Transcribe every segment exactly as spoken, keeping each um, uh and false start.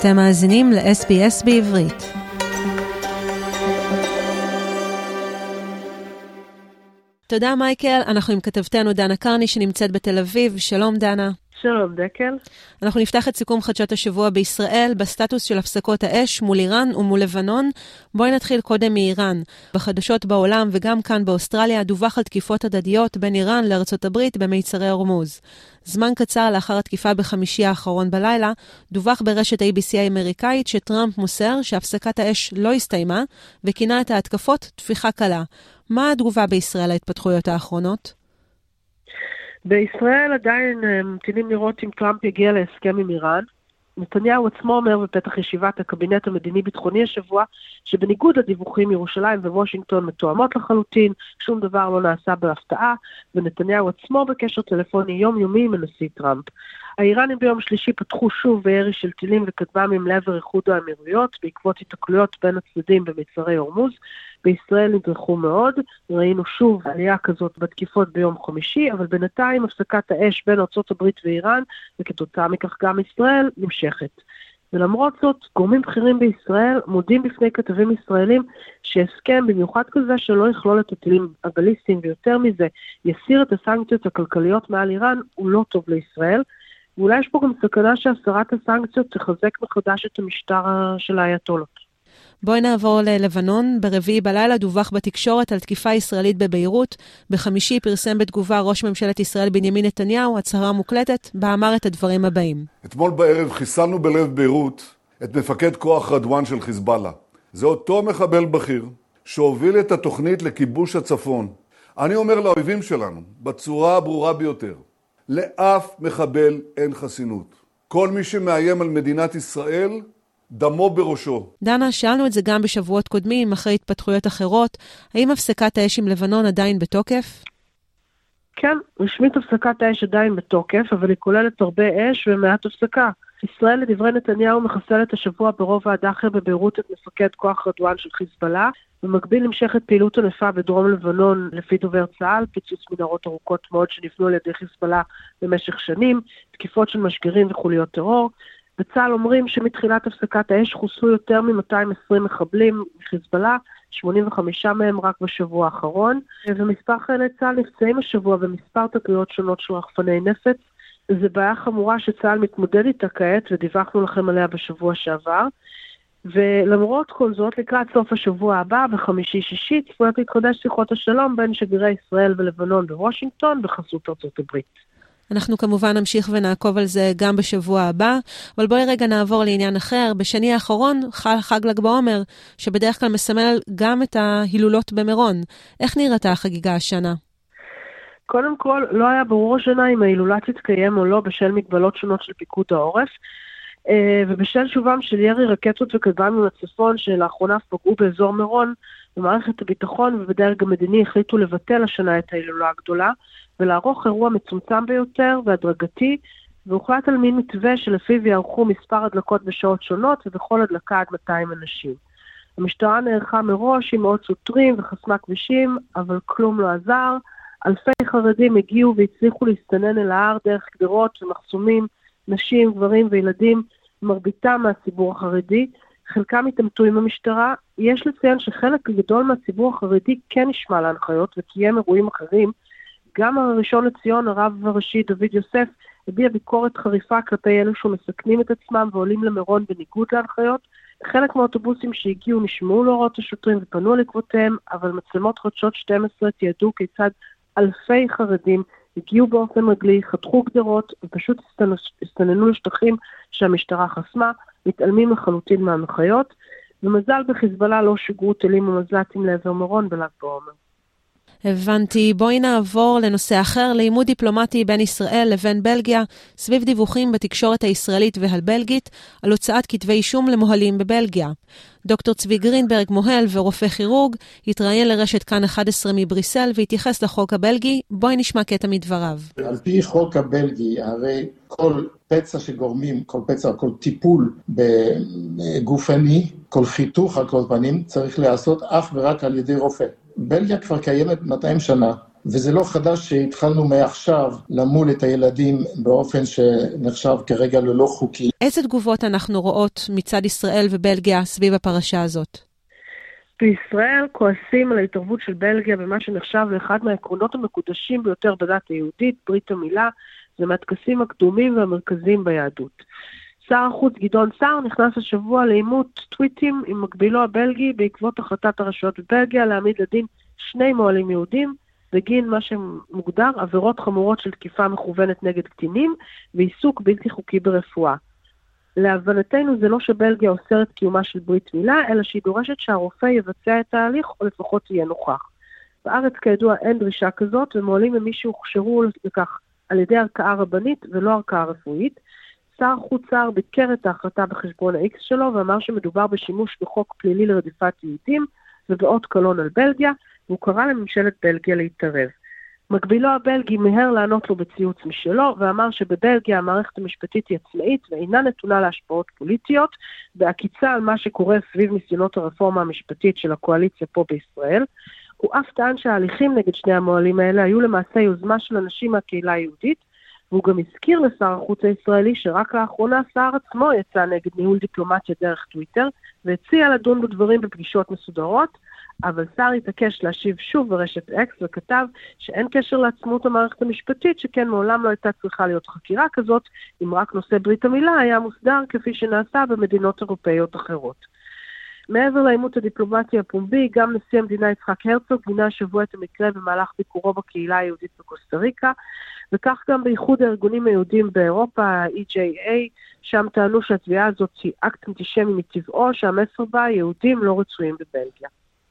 אתם מאזינים ל-אס בי אס בעברית. תודה מייקל, אנחנו עם כתבתנו דנה קרני שנמצאת בתל אביב. שלום דנה. שלום דקל. אנחנו נפתח את סיכום חדשות השבוע בישראל בסטטוס של הפסקות האש מול איראן ומול לבנון. בואי נתחיל קודם מאיראן. בחדשות בעולם וגם כאן באוסטרליה דווח על תקיפות הדדיות בין איראן לארצות הברית במיצרי הורמוז. זמן קצר לאחר התקיפה בחמישי האחרון בלילה, דווח ברשת איי בי סי האמריקאית שטראמפ מוסר שהפסקת האש לא הסתיימה וכינה את ההתקפות תפיחה קלה. מה התגובה בישראל להתפתחויות האחרונות? בישראל עדיין ממתינים לראות אם טראמפ יגיע להסכם עם איראן. נתניהו עצמו אומר בפתח ישיבת הקבינט המדיני-ביטחוני השבוע, שבניגוד לדיווחים ירושלים ווושינגטון מתואמות לחלוטין, שום דבר לא נעשה בהפתעה, ונתניהו עצמו בקשר טלפוני יומיומי עם הנשיא טראמפ. האיראנים ביום שלישי פתחו שוב בירי של טילים וכטב"מים לעבר איחוד האמירויות, בעקבות התקלויות בין הצדדים במצרי הורמוז. בישראל נדרכו מאוד, ראינו שוב עלייה כזאת בתקיפות ביום חמישי, אבל בינתיים הפסקת האש בין ארצות הברית ואיראן, וכתוצאה מכך גם ישראל, נמשכת. ולמרות זאת, גורמים בכירים בישראל מודים בפני כתבים ישראלים שהסכם במיוחד כזה שלא יכלול את הטילים הבליסטיים, ויותר מזה יסיר את הסנקציות הכלכליות מעל איראן, הוא לא טוב לישראל. ואולי יש פה גם סכנה שהסרת הסנקציות תחזק מחדש את המשטר של האייתולות. בואי נעבור ללבנון. ברביעי בלילה דווח בתקשורת על תקיפה ישראלית בביירות. בחמישי פרסם בתגובה ראש ממשלת ישראל בנימין נתניהו הצהרה מוקלטת, בה אמר את הדברים הבאים. אתמול בערב חיסלנו בלב ביירות את מפקד כוח רדואן של חיזבאללה. זה אותו מחבל בכיר שהוביל את התוכנית לכיבוש הצפון. אני אומר לאויבים שלנו בצורה הברורה ביותר, לאף מחבל אין חסינות. כל מי שמאיים על מדינת ישראל דמו בראשו. דנה, שאלנו את זה גם בשבועות קודמים, אחרי התפתחויות אחרות. האם הפסקת האש עם לבנון עדיין בתוקף? כן, רשמית הפסקת האש עדיין בתוקף, אבל היא כוללת הרבה אש ומעט הפסקה. ישראל לדברי נתניהו מחסלת השבוע ברוב האד"חר בביירות את מפקד כוח רדואן של חיזבאללה, במקביל נמשכת פעילות ענפה בדרום לבנון לפי דובר צה"ל, פיצוץ מנהרות ארוכות מאוד שנבנו על ידי חיזבאללה במשך שנים, תקיפות של משגרים וחוליות טרור. בצה"ל אומרים שמתחילת הפסקת האש חוסלו יותר מ-מאתיים ועשרים מחבלים מחיזבאללה, שמונים וחמישה מהם רק בשבוע האחרון, ומספר חיילי צה"ל נפצעים השבוע במספר תקריות שונות של רחפני נפץ. זו בעיה חמורה שצה"ל מתמודד איתה כעת, ודיווחנו לכם עליה בשבוע שעבר. ולמרות כל זאת, לקראת סוף השבוע הבא, בחמישי-שישי, צפויות להתחדש שיחות השלום בין שגרירי ישראל ולבנון בוושינגטון בחסות ארצות הברית. אנחנו כמובן נמשיך ונעקוב על זה גם בשבוע הבא, אבל בואי רגע נעבור לעניין אחר. בשני האחרון חל חג ל"ג בעומר, שבדרך כלל מסמל גם את ההילולות במירון. איך נראתה החגיגה השנה? קודם כל, לא היה ברור השנה אם ההילולה תתקיים או לא בשל מגבלות שונות של פיקוד העורף, ובשל שובם של ירי רקטות וכטב"מים לצפון שלאחרונה פגעו באזור מירון, במערכת הביטחון ובדרג המדיני החליטו לבטל השנה את ההילולה הגדולה, ולערוך אירוע מצומצם ביותר והדרגתי, והוחלט על מין מתווה שלפיו יערכו מספר הדלקות בשעות שונות, ובכל הדלקה עד מאתיים אנשים. המשטרה נערכה מראש עם מאות שוטרים וחסמה כבישים, אבל כלום לא עזר. אלפי חרדים הגיעו והצליחו להסתנן אל ההר דרך גדרות ומחסומים, נשים, גברים וילדים, מרביתם מהציבור החרדי. חלקם התעמתו עם המשטרה. יש לציין שחלק גדול מהציבור החרדי כן נשמע להנחיות וקיים אירועים אחרים. גם הראשון לציון, הרב הראשי דוד יוסף, הביע ביקורת חריפה כלפי אלו שמסכנים את עצמם ועולים למירון בניגוד להנחיות. חלק מהאוטובוסים שהגיעו נשמעו להוראות השוטרים ופנו לעקבותיהם, אבל מצלמות חדשות שתים עשרה תיעדו כיצד אלפי חרדים הגיעו באופן רגלי, חתכו גדרות ופשוט הסתננו לשטחים שהמשטרה חסמה, מתעלמים לחלוטין מההנחיות, ומזל בחיזבאללה לא שיגרו טילים ומזל"טים לעבר מירון בל"ג בעומר. הבנתי. בואי נעבור לנושא אחר, לימוד דיפלומטי בין ישראל לבין בלגיה, סביב דיווחים בתקשורת הישראלית והבלגית על הוצאת כתבי אישום למוהלים בבלגיה. דוקטור צבי גרינברג, מוהל ורופא כירורג, התראיין לרשת כאן אחת עשרה מבריסל והתייחס לחוק הבלגי. בואי נשמע קטע מדבריו. על פי חוק הבלגי, הרי כל פצע שגורמים, כל פצע, כל טיפול בגופני, כל חיתוך על כל פנים, צריך לעשות אך ורק על ידי רופא. בלגיה כבר קיימת מאתיים שנה, וזה לא חדש שהתחלנו מעכשיו למול את הילדים באופן שנחשב כרגע ללא חוקי. איזה תגובות אנחנו רואות מצד ישראל ובלגיה סביב הפרשה הזאת? בישראל כועסים על ההתערבות של בלגיה במה שנחשב לאחד מהעקרונות המקודשים ביותר בדת היהודית, ברית המילה, זה מהטקסים הקדומים והמרכזיים ביהדות. שר החוץ גדעון סער נכנס השבוע לאימות טוויטים עם מקבילו הבלגי בעקבות החלטת הרשויות בבלגיה להעמיד לדין שני מועלים יהודים בגין מה שמוגדר עבירות חמורות של תקיפה מכוונת נגד קטינים ועיסוק בלתי חוקי ברפואה. להבנתנו זה לא שבלגיה אוסרת קיומה של ברית מילה, אלא שהיא דורשת שהרופא יבצע את ההליך או לפחות יהיה נוכח. בארץ כידוע אין דרישה כזאת ומועלים ממי שהוכשרו לכך על ידי ערכאה רבנית ולא ערכאה רפואית. שר חוץ סער ביקר את ההחלטה בחשבון ה-X שלו ואמר שמדובר בשימוש בחוק פלילי לרדיפת יהודים ובאות קלון על בלגיה, והוא קרא לממשלת בלגיה להתערב. מקבילו הבלגי מהר לענות לו בציוץ משלו ואמר שבבלגיה המערכת המשפטית היא עצמאית ואינה נתונה להשפעות פוליטיות, בהקיצה על מה שקורה סביב ניסיונות הרפורמה המשפטית של הקואליציה פה בישראל. הוא אף טען שההליכים נגד שני המועלים האלה היו למעשה יוזמה של אנשים מהקהילה היהודית, והוא גם הזכיר לשר החוץ הישראלי שרק לאחרונה שר עצמו יצא נגד ניהול דיפלומטיה דרך טוויטר, והציע לדון בדברים בפגישות מסודרות, אבל שר התעקש להשיב שוב ברשת אקס וכתב שאין קשר לעצמות המערכת המשפטית, שכן מעולם לא הייתה צריכה להיות חקירה כזאת, אם רק נושא ברית המילה היה מוסדר כפי שנעשה במדינות אירופאיות אחרות. מעבר לאימות הדיפלומטי הפומבי, גם נשיא המדינה יצחק הרצוג גינה השבוע את המקרה במהלך ביקורו בקהילה היהודית בקוסטה ריקה, וכך גם באיחוד הארגונים היהודים באירופה, ה-E J A, שם טענו שהתביעה הזאת היא אקט אנטישמי מטבעו, שהמסר בה יהודים לא רצויים בבלגיה.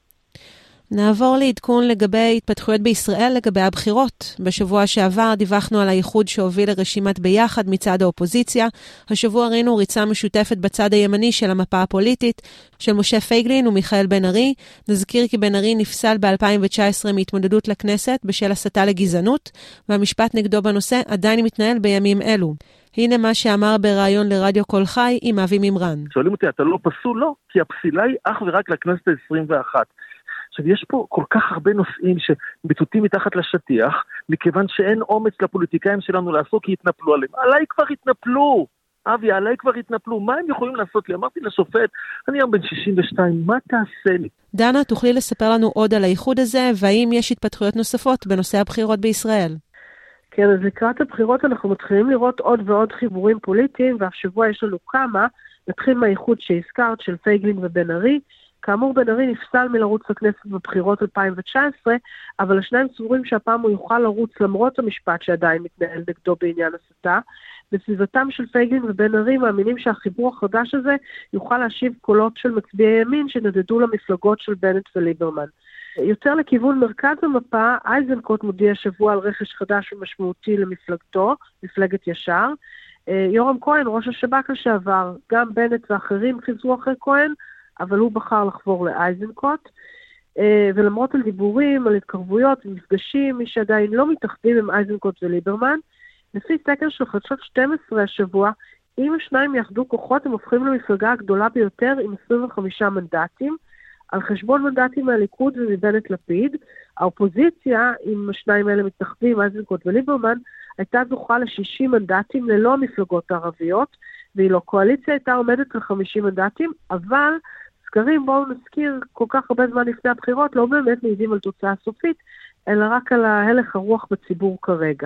נעבור לעדכון לגבי התפתחויות בישראל לגבי הבחירות. בשבוע שעבר דיווחנו על הייחוד שהוביל לרשימת ביחד מצד האופוזיציה. השבוע ראינו ריצה משותפת בצד הימני של המפה הפוליטית של משה פייגלין ומיכאל בן ארי. נזכיר כי בן ארי נפסל ב-אלפיים תשע עשרה מהתמודדות לכנסת בשל הסתה לגזענות, והמשפט נגדו בנושא עדיין מתנהל בימים אלו. הנה מה שאמר בראיון לרדיו כל חי עם אבי ממרן. שואלים אותי, אתה לא פסול? לא, כי הפסילה היא אך ורק לכנסת ה-עשרים ואחת. עכשיו, יש פה כל כך הרבה נושאים שמטוטים מתחת לשטיח, מכיוון שאין אומץ לפוליטיקאים שלנו לעשות, כי התנפלו עליהם. עליי כבר התנפלו! אבי, עליי כבר התנפלו. מה הם יכולים לעשות לי? אמרתי לשופט, אני היום בן שישים ושתיים, מה תעשה לי? דנה, תוכלי לספר לנו עוד על הייחוד הזה, והאם יש התפתחויות נוספות בנושא הבחירות בישראל? כן, אז לקראת הבחירות אנחנו מתחילים לראות עוד ועוד חיבורים פוליטיים, והשבוע יש לנו כמה. נתחיל מהייחוד שהזכרת של פייגלין ובן ארי. כאמור, בן ארי נפסל מלרוץ לכנסת בבחירות אלפיים תשע עשרה, אבל השניים סבורים שהפעם הוא יוכל לרוץ למרות המשפט שעדיין מתנהל נגדו בעניין הסתה. בסביבתם של פייגלין ובן ארי מאמינים שהחיבור החדש הזה יוכל להשיב קולות של מצביעי ימין שנדדו למפלגות של בנט וליברמן. יותר לכיוון מרכז המפה, אייזנקוט מודיע שבוע על רכש חדש ומשמעותי למפלגתו, מפלגת ישר. יורם כהן, ראש השב"כ לשעבר, גם בנט ואחרים חיזרו אחרי כהן, אבל הוא בחר לחבור לאייזנקוט, ולמרות על דיבורים, על התקרבויות ומפגשים, מי שעדיין לא מתאחדים עם אייזנקוט וליברמן, לפי סקר של חדשות שתים עשרה השבוע, אם השניים יאחדו כוחות, הם הופכים למפלגה הגדולה ביותר עם עשרים וחמישה מנדטים, על חשבון מנדטים מהליכוד ומבנט לפיד. האופוזיציה, אם השניים האלה מתאחדים, אייזנקוט וליברמן, הייתה זוכה ל-שישים מנדטים ללא המפלגות הערביות, ואילו הקואליציה הייתה עומדת ל-חמישים מנדטים, אבל סקרים, בואו נזכיר, כל כך הרבה זמן לפני הבחירות, לא באמת מעידים על תוצאה סופית, אלא רק על ההלך הרוח בציבור כרגע.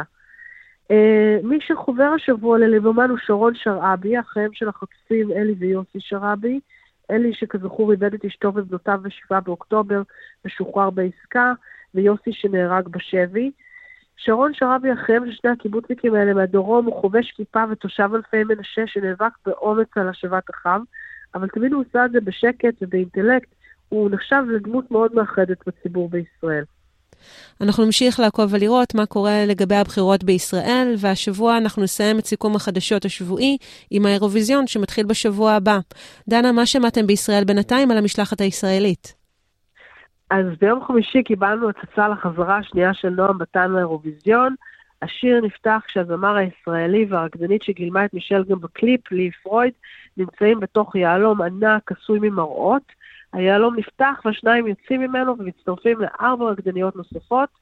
מי שחובר השבוע לליברמן הוא שרון שרעבי, אחריהם של החטופים אלי ויוסי שרעבי, אלי שכזכור איבד את אשתו ובנותיו בשבעה באוקטובר ושוחרר בעסקה, ויוסי שנהרג בשבי. שרון שרעבי אחריהם של שני הקיבוצניקים האלה מהדרום, הוא חובש כיפה ותושב אלפי מנשה שנאבק באומץ על השבת אחיו, אבל תמיד הוא עושה את זה בשקט ובאינטלקט, הוא נחשב לדמות מאוד מאחדת בציבור בישראל. אנחנו נמשיך לעקוב ולראות מה קורה לגבי הבחירות בישראל, והשבוע אנחנו נסיים את סיכום החדשות השבועי עם האירוויזיון שמתחיל בשבוע הבא. דנה, מה שמעתם בישראל בינתיים על המשלחת הישראלית? אז ביום חמישי קיבלנו הצצה לחזרה השנייה של נועם בתן לאירוויזיון. השיר נפתח כשהזמר הישראלי והרקדנית שגילמה את מישל גם בקליפ, לי פרויד, נמצאים בתוך יעלום ענק עשוי ממראות. היעלום נפתח והשניים יוצאים ממנו ומצטרפים לארבע רקדניות נוספות.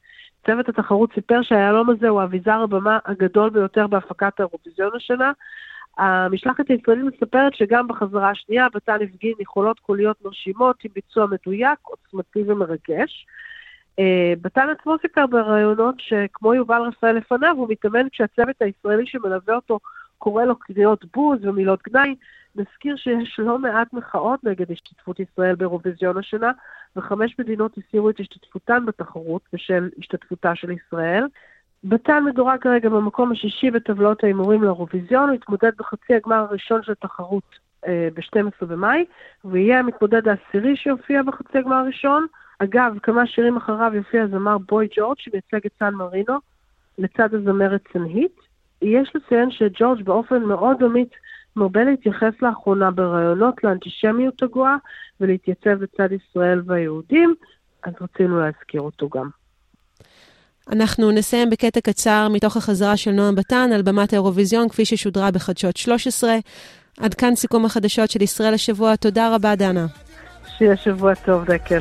צוות התחרות סיפר שהיהלום הזה הוא אביזר הבמה הגדול ביותר בהפקת האירוויזיון השנה. המשלחת הישראלית מספרת שגם בחזרה השנייה בתן הפגין יכולות קוליות מרשימות עם ביצוע מדויק, עוצמתי ומרגש. בתן עצמו סיפר ברעיונות שכמו יובל רפאל לפניו, הוא מתאמן כשהצוות הישראלי שמלווה אותו קורא לו קריאות בוז ומילות גנאי. נזכיר שיש לא מעט מחאות נגד השתתפות ישראל באירוויזיון השנה, וחמש מדינות הסירו את השתתפותן בתחרות בשל השתתפותה של ישראל. בתן מדורג כרגע במקום השישי בטבלאות האימורים לאירוויזיון, הוא התמודד בחצי הגמר הראשון של התחרות אה, ב-שנים עשר במאי, ויהיה המתמודד העשירי שיופיע בחצי הגמר הראשון. אגב, כמה שירים אחריו יופיע הזמר בוי ג'ורג' שמייצג את סן מרינו, לצד הזמרת סנהית. יש לציין שג'ורג' באופן מאוד אמיץ מרבה להתייחס לאחרונה ברעיונות לאנטישמיות הגואה, ולהתייצב לצד ישראל והיהודים, אז רצינו להזכיר אותו גם. אנחנו נסיים בקטע קצר מתוך החזרה של נועם בתן על במת האירוויזיון, כפי ששודרה בחדשות שלוש עשרה. עד כאן סיכום החדשות של ישראל השבוע. תודה רבה, דנה. שיהיה שבוע טוב, דקל.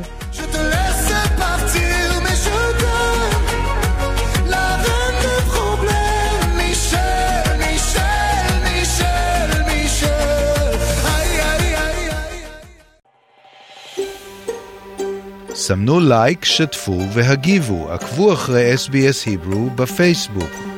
סמנו לייק, שתפו והגיבו, עקבו אחרי אס בי אס היברו בפייסבוק.